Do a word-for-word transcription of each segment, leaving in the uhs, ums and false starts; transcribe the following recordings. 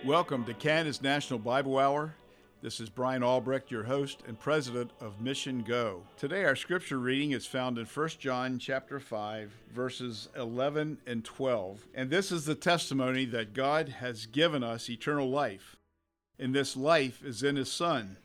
Welcome to Canada's National Bible Hour. This is Brian Albrecht, your host and president of Mission Go. Today our scripture reading is found in First John chapter five, verses eleven and twelve. And this is the testimony that God has given us eternal life, and this life is in His Son.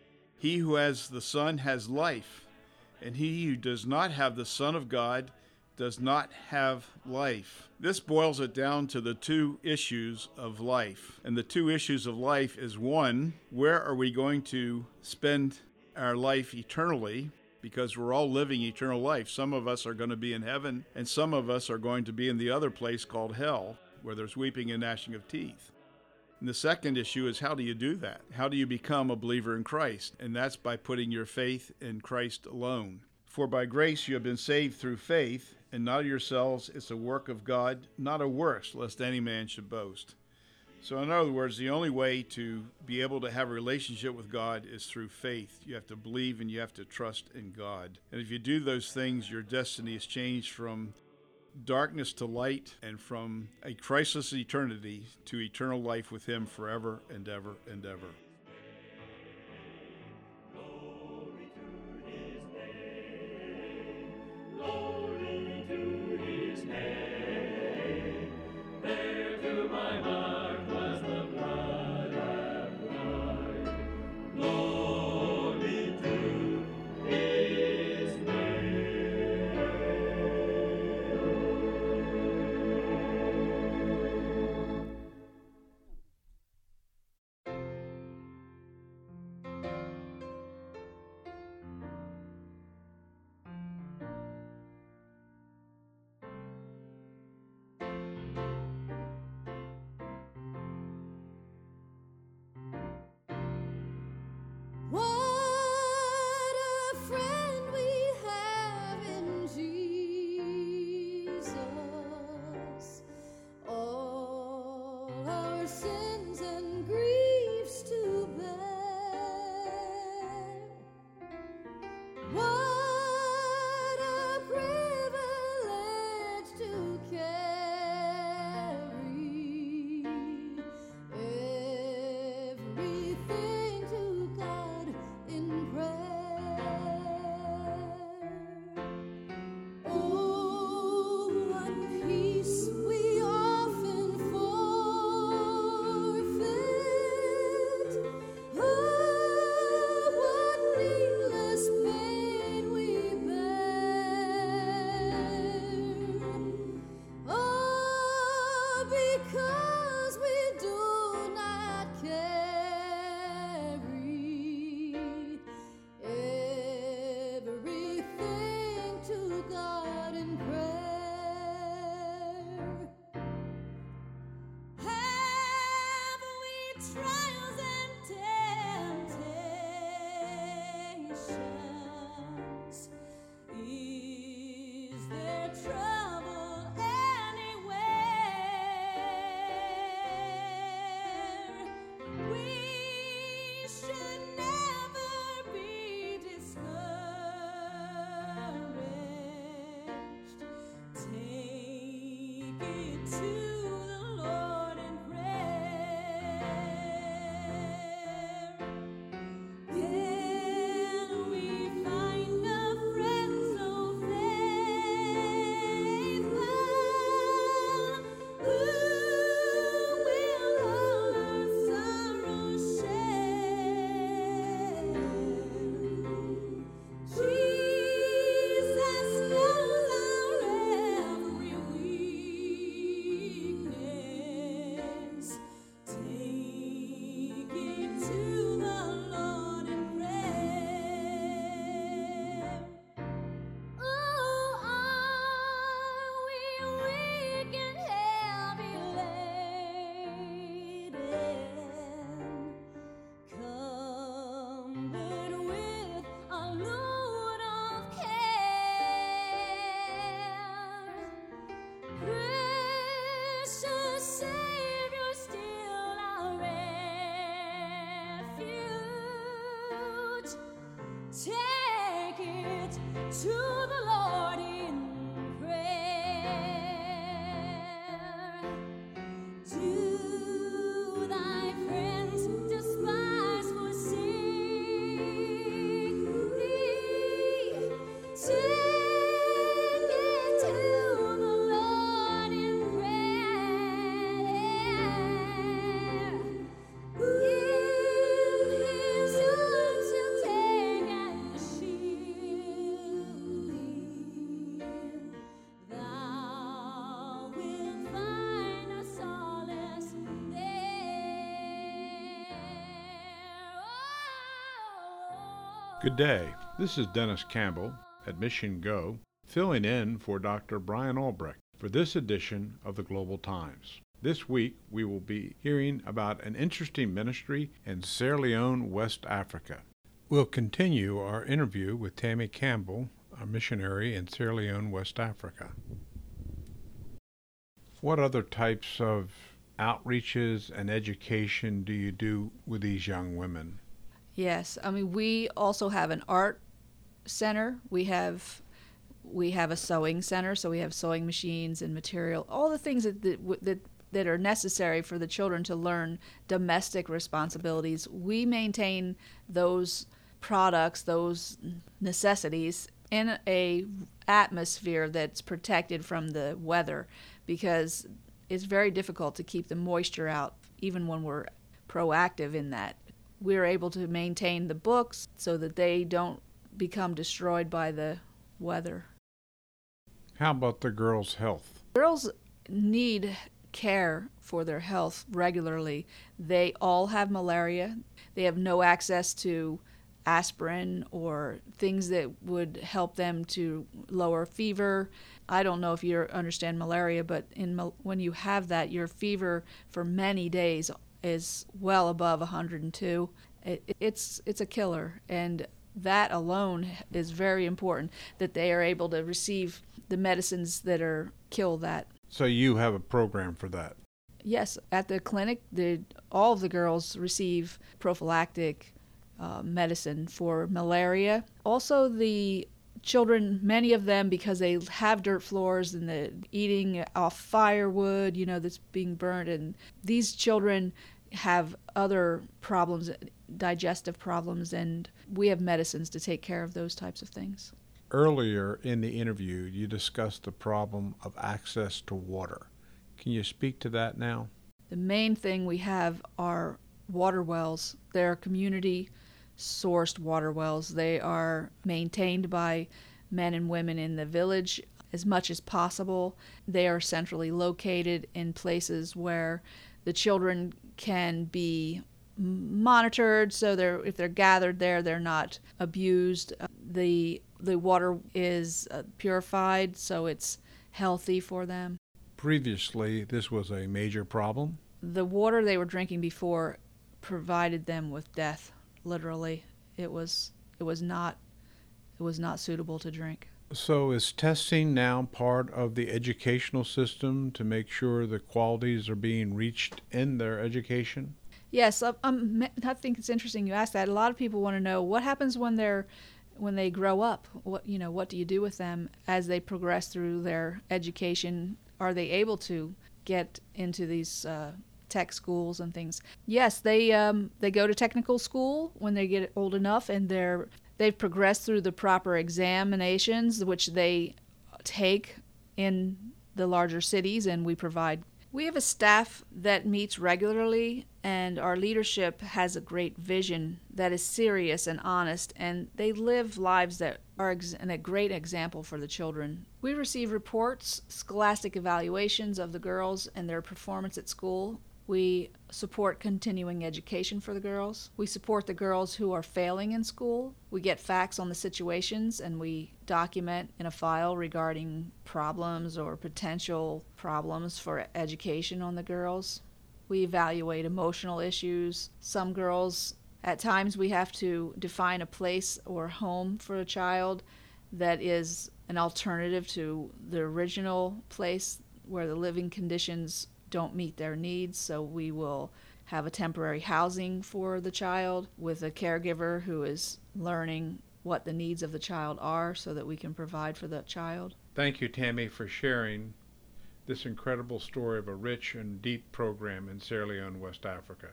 He who has the Son has life, and he who does not have the Son of God does not have life. This boils it down to the two issues of life. And the two issues of life is, one, where are we going to spend our life eternally? Because we're all living eternal life. Some of us are going to be in heaven, and some of us are going to be in the other place called hell, where there's weeping and gnashing of teeth. And the second issue is, how do you do that? How do you become a believer in Christ? And that's by putting your faith in Christ alone. For by grace you have been saved through faith, and not of yourselves, it's a work of God, not of works, lest any man should boast. So in other words, the only way to be able to have a relationship with God is through faith. You have to believe and you have to trust in God. And if you do those things, your destiny is changed from darkness to light, and from a Christless eternity to eternal life with Him forever and ever and ever. To thy Good day. This is Dennis Campbell at Mission Go, filling in for Doctor Brian Albrecht for this edition of the Global Times. This week, we will be hearing about an interesting ministry in Sierra Leone, West Africa. We'll continue our interview with Tammy Campbell, a missionary in Sierra Leone, West Africa. What other types of outreaches and education do you do with these young women? Yes, I mean, we also have an art center. We have we have a sewing center, so we have sewing machines and material, all the things that that that, that are necessary for the children to learn domestic responsibilities. We maintain those products, those necessities in a atmosphere that's protected from the weather, because it's very difficult to keep the moisture out even when we're proactive in that. We're able to maintain the books so that they don't become destroyed by the weather. How about the girls' health? Girls need care for their health regularly. They all have malaria. They have no access to aspirin or things that would help them to lower fever. I don't know if you understand malaria, but in when you have that, your fever for many days is well above one hundred two. It, it's it's a killer, and that alone is very important, that they are able to receive the medicines that are kill that. So you have a program for that? Yes, at the clinic, the all of the girls receive prophylactic uh, medicine for malaria. Also, the children, many of them, because they have dirt floors and they're eating off firewood, you know, that's being burned, and these children have other problems, digestive problems, and we have medicines to take care of those types of things. Earlier in the interview, you discussed the problem of access to water. Can you speak to that now? The main thing we have are water wells. They're community-sourced water wells. They are maintained by men and women in the village as much as possible. They are centrally located in places where the children can be monitored, so they're if they're gathered there, they're not abused. Uh, the the water is uh, purified, so it's healthy for them. Previously, this was a major problem. The water they were drinking before provided them with death. Literally, it was it was not it was not suitable to drink. So is testing now part of the educational system to make sure the qualities are being reached in their education? Yes, um, I think it's interesting you asked that. A lot of people want to know what happens when they're when they grow up. What you know, what do you do with them as they progress through their education? Are they able to get into these uh, tech schools and things? Yes, they um, they go to technical school when they get old enough, and they're they've progressed through the proper examinations, which they take in the larger cities, and we provide. We have a staff that meets regularly, and our leadership has a great vision that is serious and honest, and they live lives that are ex- a great example for the children. We receive reports, scholastic evaluations of the girls and their performance at school. We support continuing education for the girls. We support the girls who are failing in school. We get facts on the situations, and we document in a file regarding problems or potential problems for education on the girls. We evaluate emotional issues. Some girls, at times we have to define a place or home for a child that is an alternative to the original place where the living conditions don't meet their needs, so we will have a temporary housing for the child with a caregiver who is learning what the needs of the child are so that we can provide for the child. Thank you, Tammy, for sharing this incredible story of a rich and deep program in Sierra Leone, West Africa.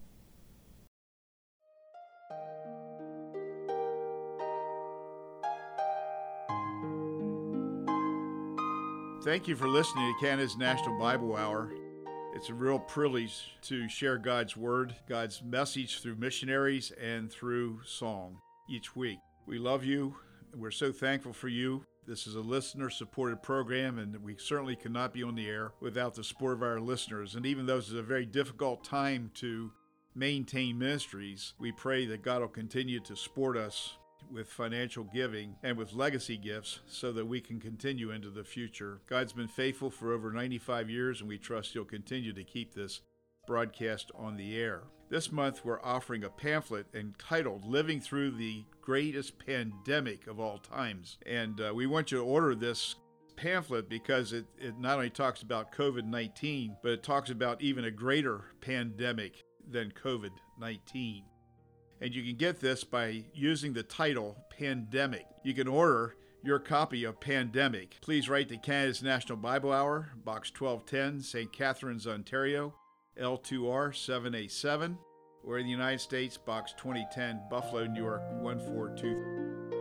Thank you for listening to Canada's National Bible Hour. It's a real privilege to share God's Word, God's message through missionaries and through song each week. We love you. We're so thankful for you. This is a listener-supported program, and we certainly could not be on the air without the support of our listeners. And even though this is a very difficult time to maintain ministries, we pray that God will continue to support us with financial giving and with legacy gifts so that we can continue into the future. God's been faithful for over ninety-five years, and we trust He'll continue to keep this broadcast on the air. This month, we're offering a pamphlet entitled Living Through the Greatest Pandemic of All Times. And uh, we want you to order this pamphlet because it, it not only talks about COVID nineteen, but it talks about even a greater pandemic than COVID nineteen. And you can get this by using the title Pandemic. You can order your copy of Pandemic. Please write to Canada's National Bible Hour, Box twelve ten, Saint Catharines, Ontario, L two R seven A seven, or in the United States, Box twenty ten, Buffalo, New York, one four two.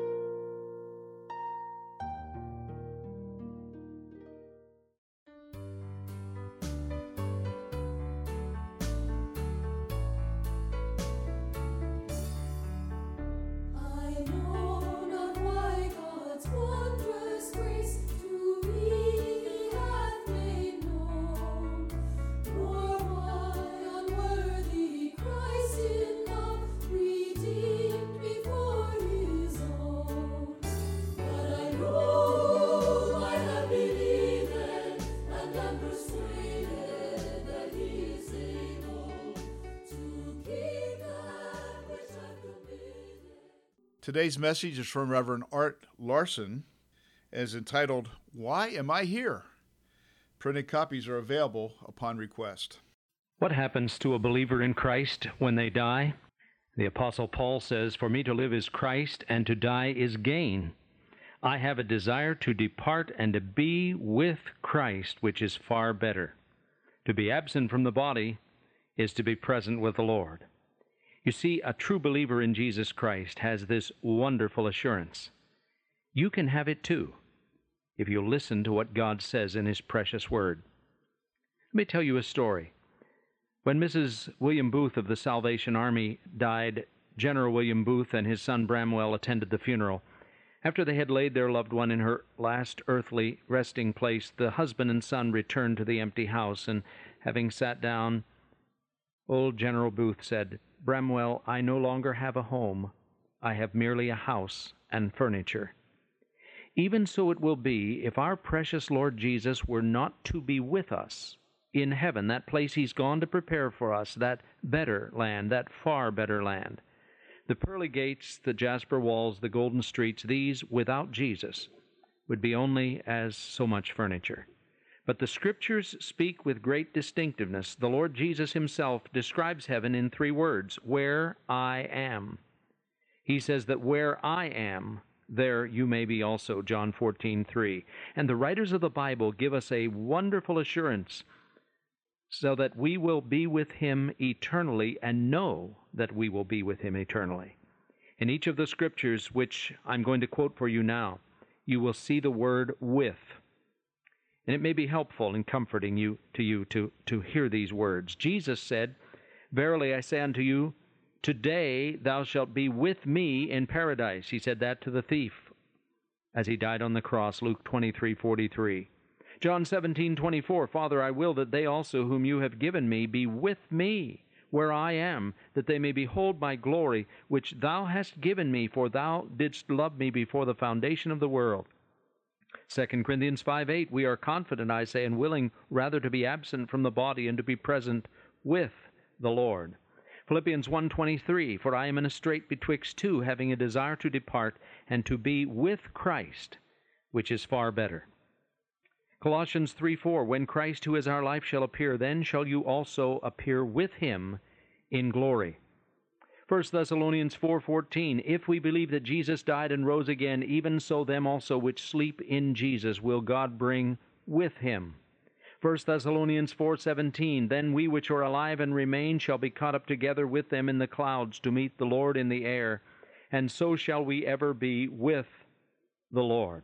Today's message is from Reverend Art Larson and is entitled, Why Am I Here? Printed copies are available upon request. What happens to a believer in Christ when they die? The Apostle Paul says, For me to live is Christ, and to die is gain. I have a desire to depart and to be with Christ, which is far better. To be absent from the body is to be present with the Lord. You see, a true believer in Jesus Christ has this wonderful assurance. You can have it too, if you listen to what God says in His precious Word. Let me tell you a story. When Missus William Booth of the Salvation Army died, General William Booth and his son Bramwell attended the funeral. After they had laid their loved one in her last earthly resting place, the husband and son returned to the empty house, and having sat down, old General Booth said, Bramwell, I no longer have a home. I have merely a house and furniture. Even so it will be if our precious Lord Jesus were not to be with us in heaven, that place He's gone to prepare for us, that better land, that far better land. The pearly gates, the jasper walls, the golden streets, these, without Jesus, would be only as so much furniture. But the Scriptures speak with great distinctiveness. The Lord Jesus Himself describes heaven in three words, where I am. He says that where I am, there you may be also, John fourteen three. And the writers of the Bible give us a wonderful assurance so that we will be with Him eternally and know that we will be with Him eternally. In each of the Scriptures, which I'm going to quote for you now, you will see the word with. And it may be helpful and comforting you to you to, to hear these words. Jesus said, Verily I say unto you, today thou shalt be with me in paradise. He said that to the thief as he died on the cross, Luke twenty-three forty-three. John seventeen twenty-four, Father, I will that they also whom you have given me be with me where I am, that they may behold my glory, which thou hast given me, for thou didst love me before the foundation of the world. Second Corinthians five eight, we are confident, I say, and willing rather to be absent from the body and to be present with the Lord. Philippians one twenty-three, for I am in a strait betwixt two, having a desire to depart and to be with Christ, which is far better. Colossians three four, when Christ, who is our life, shall appear, then shall you also appear with Him in glory. First Thessalonians four fourteen, if we believe that Jesus died and rose again, even so them also which sleep in Jesus will God bring with Him. First Thessalonians four seventeen, then we which are alive and remain shall be caught up together with them in the clouds to meet the Lord in the air, and so shall we ever be with the Lord.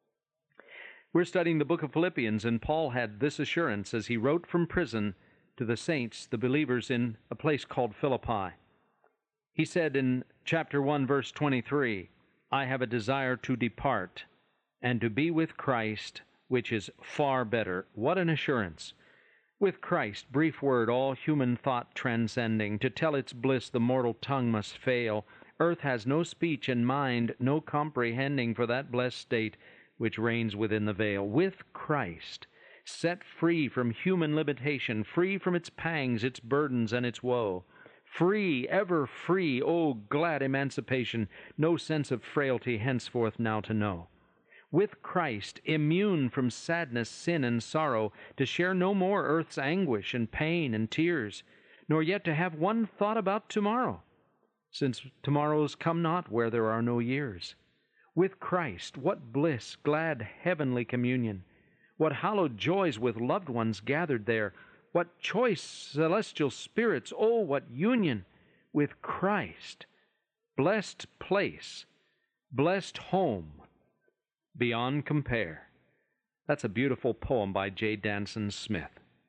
We're studying the book of Philippians, and Paul had this assurance as he wrote from prison to the saints, the believers in a place called Philippi. He said in chapter one, verse twenty-three, I have a desire to depart and to be with Christ, which is far better. What an assurance! With Christ, brief word, all human thought transcending, to tell its bliss the mortal tongue must fail. Earth has no speech, and mind no comprehending for that blessed state which reigns within the veil. With Christ, set free from human limitation, free from its pangs, its burdens, and its woe. Free, ever free, oh glad emancipation, no sense of frailty henceforth now to know. With Christ, immune from sadness, sin, and sorrow, to share no more earth's anguish and pain and tears, nor yet to have one thought about tomorrow, since tomorrows come not where there are no years. With Christ, what bliss, glad heavenly communion! What hallowed joys with loved ones gathered there! What choice celestial spirits! Oh, what union with Christ! Blessed place, blessed home, beyond compare. That's a beautiful poem by J. Danson Smith.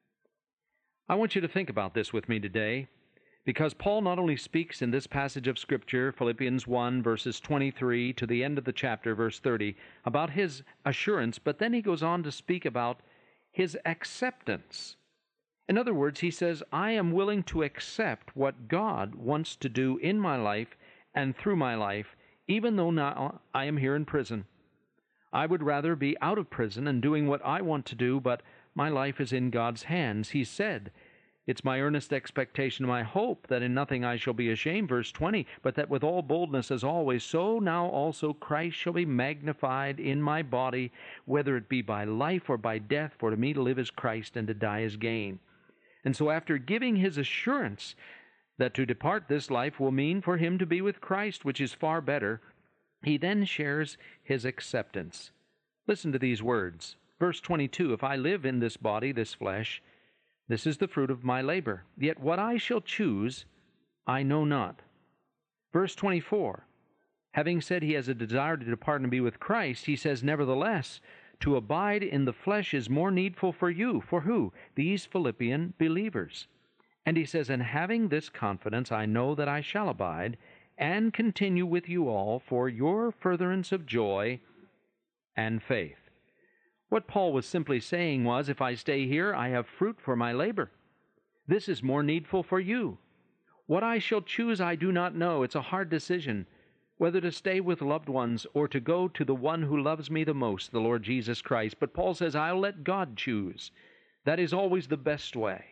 I want you to think about this with me today, because Paul not only speaks in this passage of Scripture, Philippians one, verses twenty-three to the end of the chapter, verse thirty, about his assurance, but then he goes on to speak about his acceptance. In other words, he says, I am willing to accept what God wants to do in my life and through my life, even though now I am here in prison. I would rather be out of prison and doing what I want to do, but my life is in God's hands. He said, it's my earnest expectation, my hope, that in nothing I shall be ashamed, verse twenty, but that with all boldness as always, so now also Christ shall be magnified in my body, whether it be by life or by death, for to me to live is Christ and to die is gain. And so after giving his assurance that to depart this life will mean for him to be with Christ, which is far better, he then shares his acceptance. Listen to these words. Verse twenty-two, if I live in this body, this flesh, this is the fruit of my labor. Yet what I shall choose, I know not. Verse twenty-four, having said he has a desire to depart and be with Christ, he says, nevertheless, to abide in the flesh is more needful for you. For who? These Philippian believers. And he says, and having this confidence, I know that I shall abide and continue with you all for your furtherance of joy and faith. What Paul was simply saying was, if I stay here, I have fruit for my labor. This is more needful for you. What I shall choose I do not know. It's a hard decision, whether to stay with loved ones or to go to the one who loves me the most, the Lord Jesus Christ. But Paul says, I'll let God choose. That is always the best way.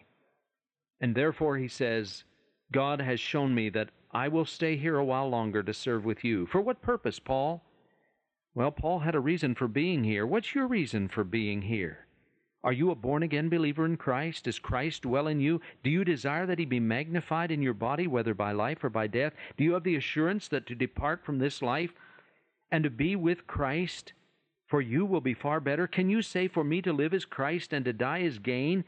And therefore, he says, God has shown me that I will stay here a while longer to serve with you. For what purpose, Paul? Well, Paul had a reason for being here. What's your reason for being here? Are you a born-again believer in Christ? Does Christ dwell in you? Do you desire that he be magnified in your body, whether by life or by death? Do you have the assurance that to depart from this life and to be with Christ for you will be far better? Can you say, for me to live is Christ and to die is gain,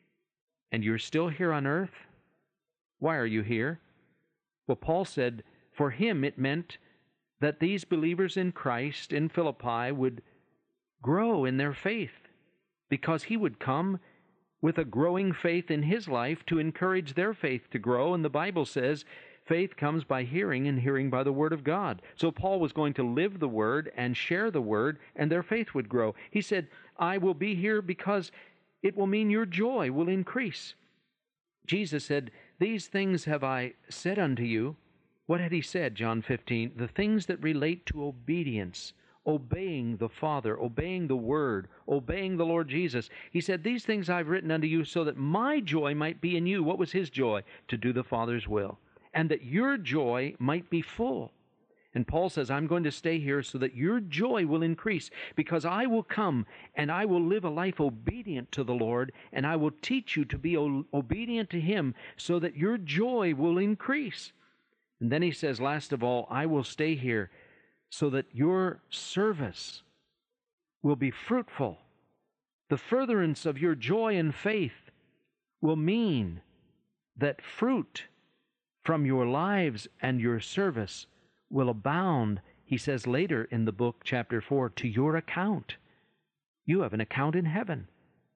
and you're still here on earth? Why are you here? Well, Paul said for him it meant that these believers in Christ in Philippi would grow in their faith, because he would come with a growing faith in his life to encourage their faith to grow. And the Bible says faith comes by hearing, and hearing by the Word of God. So Paul was going to live the Word and share the Word, and their faith would grow. He said, I will be here because it will mean your joy will increase. Jesus said, these things have I said unto you. What had he said, John fifteen? The things that relate to obedience, obeying the Father, obeying the Word, obeying the Lord Jesus. He said, these things I've written unto you so that my joy might be in you. What was his joy? To do the Father's will. And that your joy might be full. And Paul says, I'm going to stay here so that your joy will increase, because I will come and I will live a life obedient to the Lord, and I will teach you to be o- obedient to him so that your joy will increase. And then he says, last of all, I will stay here so that your service will be fruitful. The furtherance of your joy and faith will mean that fruit from your lives and your service will abound, he says later in the book, chapter four, to your account. You have an account in heaven.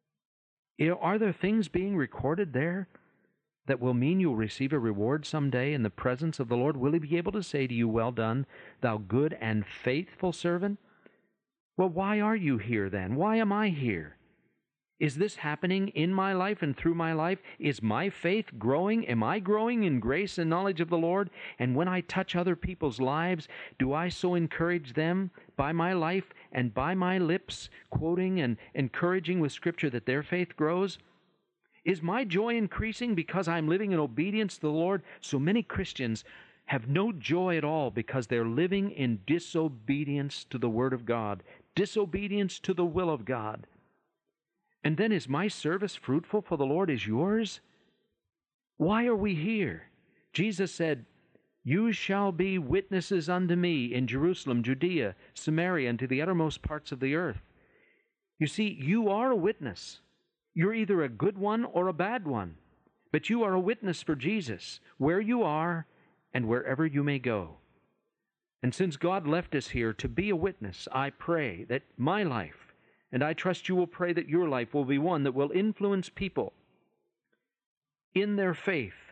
Are there things being recorded there that will mean you'll receive a reward someday in the presence of the Lord? Will he be able to say to you, well done, thou good and faithful servant? Well, why are you here then? Why am I here? Is this happening in my life and through my life? Is my faith growing? Am I growing in grace and knowledge of the Lord? And when I touch other people's lives, do I so encourage them by my life and by my lips, quoting and encouraging with Scripture that their faith grows? Is my joy increasing because I'm living in obedience to the Lord? So many Christians have no joy at all because they're living in disobedience to the Word of God, disobedience to the will of God. And then, is my service fruitful for the Lord as yours? Why are we here? Jesus said, "You shall be witnesses unto me in Jerusalem, Judea, Samaria, and to the uttermost parts of the earth." You see, you are a witness. You're either a good one or a bad one. But you are a witness for Jesus, where you are and wherever you may go. And since God left us here to be a witness, I pray that my life, and I trust you will pray that your life will be one that will influence people in their faith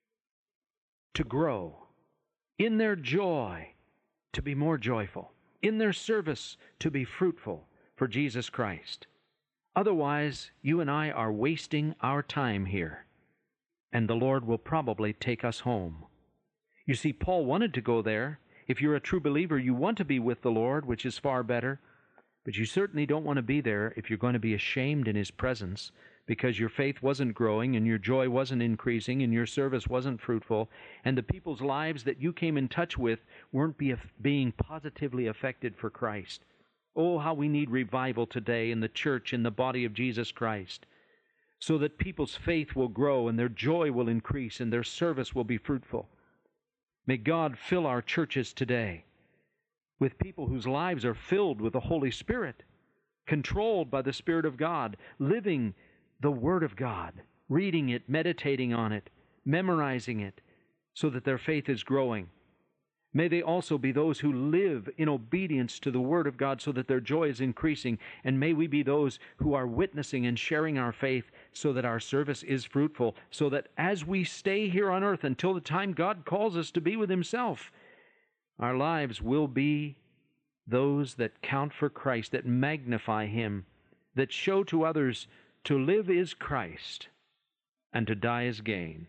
to grow, in their joy to be more joyful, in their service to be fruitful for Jesus Christ. Otherwise, you and I are wasting our time here, and the Lord will probably take us home. You see, Paul wanted to go there. If you're a true believer, you want to be with the Lord, which is far better. But you certainly don't want to be there if you're going to be ashamed in His presence because your faith wasn't growing and your joy wasn't increasing and your service wasn't fruitful and the people's lives that you came in touch with weren't be, being positively affected for Christ. Oh, how we need revival today in the church, in the body of Jesus Christ, so that people's faith will grow and their joy will increase and their service will be fruitful. May God fill our churches today with people whose lives are filled with the Holy Spirit, controlled by the Spirit of God, living the Word of God, reading it, meditating on it, memorizing it, so that their faith is growing. May they also be those who live in obedience to the Word of God so that their joy is increasing, and may we be those who are witnessing and sharing our faith so that our service is fruitful, so that as we stay here on earth until the time God calls us to be with Himself, our lives will be those that count for Christ, that magnify Him, that show to others to live is Christ and to die is gain.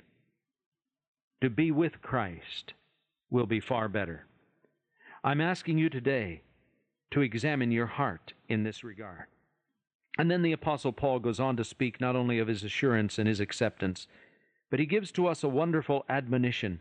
To be with Christ will be far better. I'm asking you today to examine your heart in this regard. And then the Apostle Paul goes on to speak not only of his assurance and his acceptance, but he gives to us a wonderful admonition.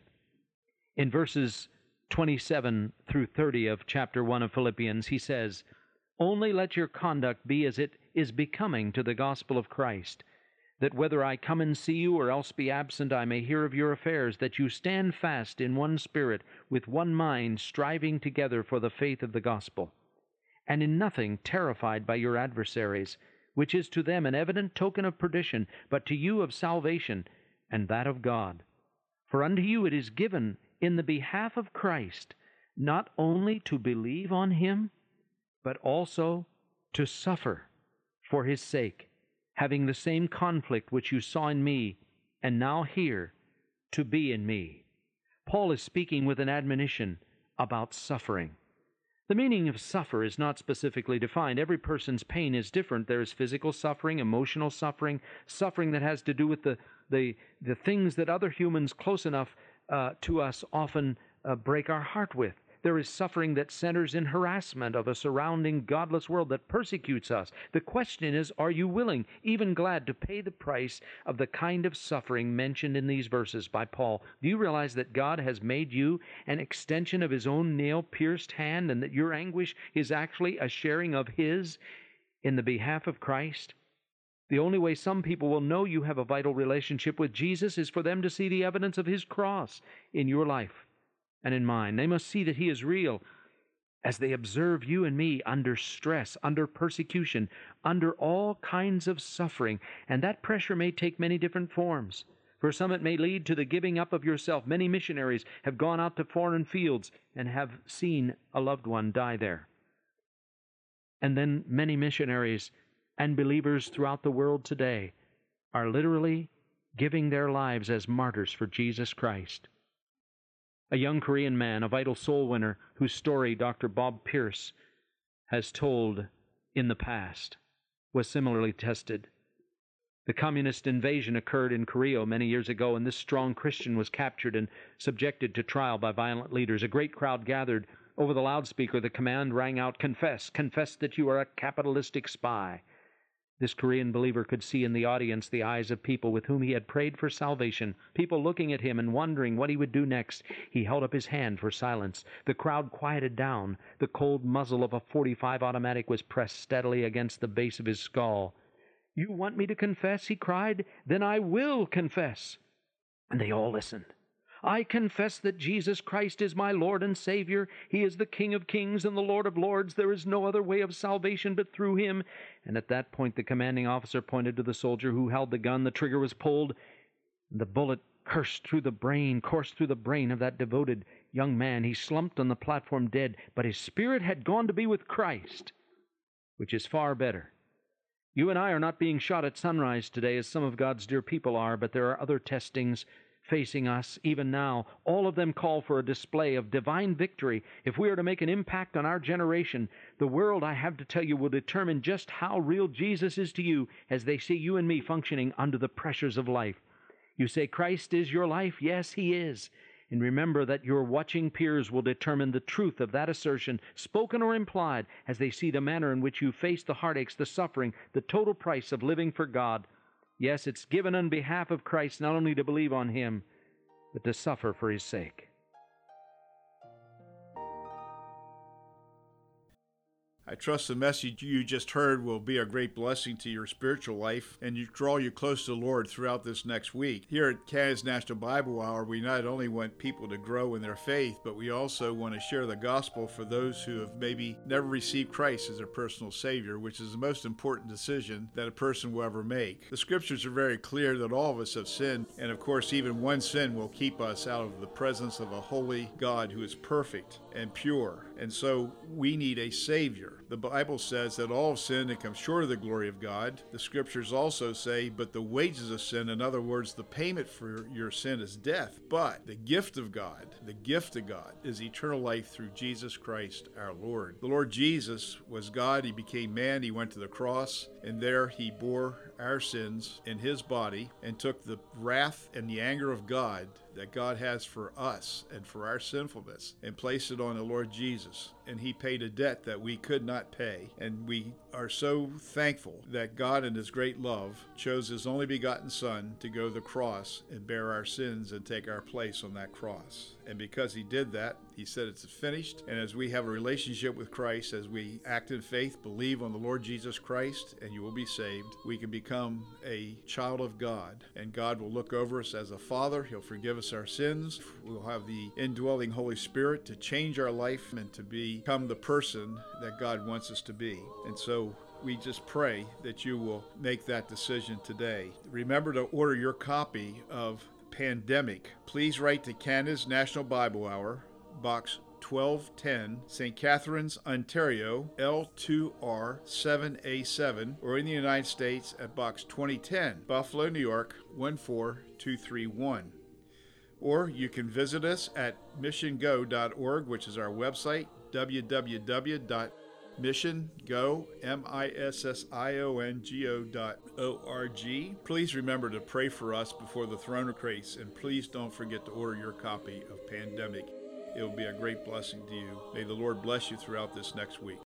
In verses twenty-seven through thirty of chapter one of Philippians, he says, "Only let your conduct be as it is becoming to the gospel of Christ, that whether I come and see you or else be absent, I may hear of your affairs, that you stand fast in one spirit, with one mind, striving together for the faith of the gospel, and in nothing terrified by your adversaries, which is to them an evident token of perdition, but to you of salvation, and that of God. For unto you it is given in the behalf of Christ, not only to believe on Him, but also to suffer for His sake, having the same conflict which you saw in me, and now hear to be in me." Paul is speaking with an admonition about suffering. The meaning of suffer is not specifically defined. Every person's pain is different. There is physical suffering, emotional suffering, suffering that has to do with the, the, the things that other humans close enough uh, to us often uh, break our heart with. There is suffering that centers in harassment of a surrounding godless world that persecutes us. The question is, are you willing, even glad, to pay the price of the kind of suffering mentioned in these verses by Paul? Do you realize that God has made you an extension of His own nail-pierced hand, and that your anguish is actually a sharing of His in the behalf of Christ? The only way some people will know you have a vital relationship with Jesus is for them to see the evidence of His cross in your life and in mine. They must see that He is real as they observe you and me under stress, under persecution, under all kinds of suffering. And that pressure may take many different forms. For some it may lead to the giving up of yourself. Many missionaries have gone out to foreign fields and have seen a loved one die there. And then many missionaries and believers throughout the world today are literally giving their lives as martyrs for Jesus Christ. A young Korean man, a vital soul winner, whose story Doctor Bob Pierce has told in the past, was similarly tested. The communist invasion occurred in Korea many years ago, and this strong Christian was captured and subjected to trial by violent leaders. A great crowd gathered. Over the loudspeaker, the command rang out, "Confess, confess that you are a capitalistic spy." This Korean believer could see in the audience the eyes of people with whom he had prayed for salvation, people looking at him and wondering what he would do next. He held up his hand for silence. The crowd quieted down. The cold muzzle of a forty-five automatic was pressed steadily against the base of his skull. "You want me to confess?" he cried. "Then I will confess." And they all listened. "I confess that Jesus Christ is my Lord and Savior. He is the King of kings and the Lord of lords. There is no other way of salvation but through him." And at that point, the commanding officer pointed to the soldier who held the gun. The trigger was pulled, and the bullet coursed through the brain, coursed through the brain of that devoted young man. He slumped on the platform dead, but his spirit had gone to be with Christ, which is far better. You and I are not being shot at sunrise today as some of God's dear people are, but there are other testings facing us even now. All of them call for a display of divine victory. If we are to make an impact on our generation, the world, I have to tell you, will determine just how real Jesus is to you as they see you and me functioning under the pressures of life. You say, "Christ is your life?" Yes, he is. And remember that your watching peers will determine the truth of that assertion, spoken or implied, as they see the manner in which you face the heartaches, the suffering, the total price of living for God. Yes, it's given on behalf of Christ not only to believe on him, but to suffer for his sake. I trust the message you just heard will be a great blessing to your spiritual life and you draw you close to the Lord throughout this next week. Here at Canada's National Bible Hour, we not only want people to grow in their faith, but we also want to share the gospel for those who have maybe never received Christ as their personal Savior, which is the most important decision that a person will ever make. The scriptures are very clear that all of us have sinned, and of course even one sin will keep us out of the presence of a holy God who is perfect and pure. And so we need a Savior. The Bible says that all have sinned and come short of the glory of God. The scriptures also say, but the wages of sin, in other words, the payment for your sin is death. But the gift of God, the gift of God is eternal life through Jesus Christ our Lord. The Lord Jesus was God. He became man. He went to the cross, and there he bore our sins in his body and took the wrath and the anger of God that God has for us and for our sinfulness and placed it on the Lord Jesus. And he paid a debt that we could not pay. And we are so thankful that God in his great love chose his only begotten Son to go to the cross and bear our sins and take our place on that cross. And because he did that, he said it's finished. And as we have a relationship with Christ, as we act in faith, believe on the Lord Jesus Christ, and you will be saved, we can become a child of God. And God will look over us as a father. He'll forgive us our sins. We'll have the indwelling Holy Spirit to change our life and to become the person that God wants us to be. And so we just pray that you will make that decision today. Remember to order your copy of Pandemic. Please write to Canada's National Bible Hour, Box twelve ten, Saint Catharines, Ontario, L two R seven A seven, or in the United States at Box twenty ten, Buffalo, New York, one four two three one. Or you can visit us at mission go dot org, which is our website, w w w dot mission go dot org. Please remember to pray for us before the throne of grace, and please don't forget to order your copy of Pandemic. It will be a great blessing to you. May the Lord bless you throughout this next week.